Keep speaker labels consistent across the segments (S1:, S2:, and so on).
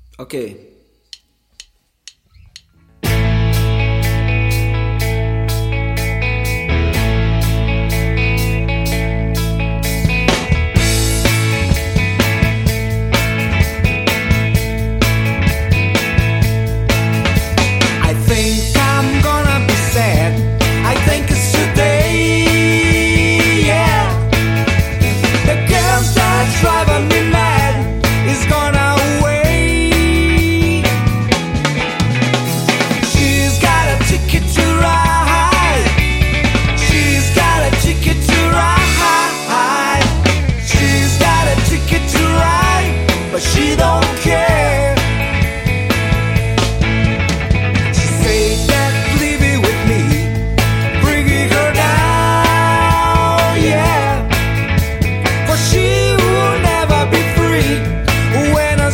S1: Okay.
S2: I think I'm gonna be sad. I think it's today, yeah. The girl that's driving me mad is gonna wait. She's got a ticket to ride. She's got a ticket to ride. She's got a ticket to ride, but she don't care. She said that leaving with me, bringing her down, yeah. For she will never be free when I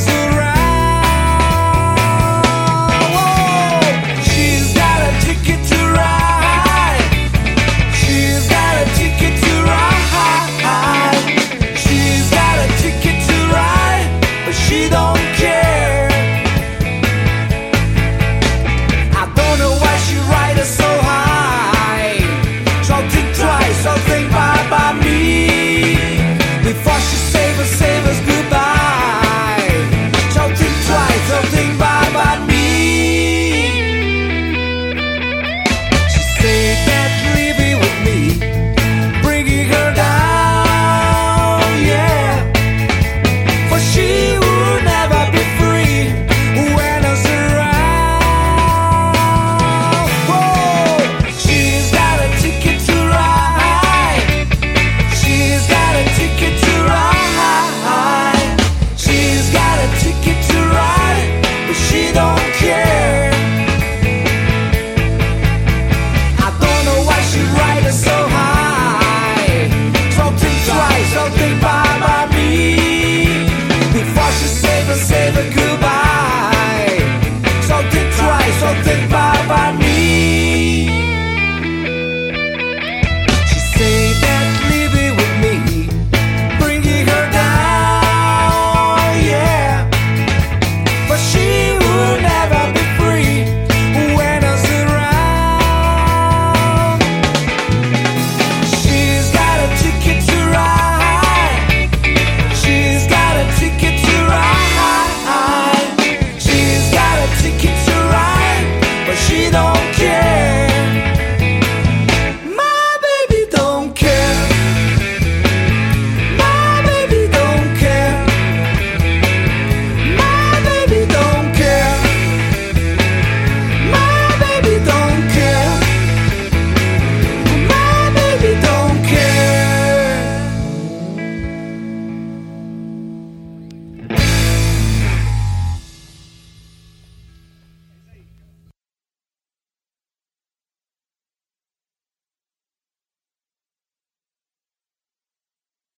S2: surround. Whoa. She's got a ticket to ride. She's got a ticket to ride. She's got a ticket to ride, but she don't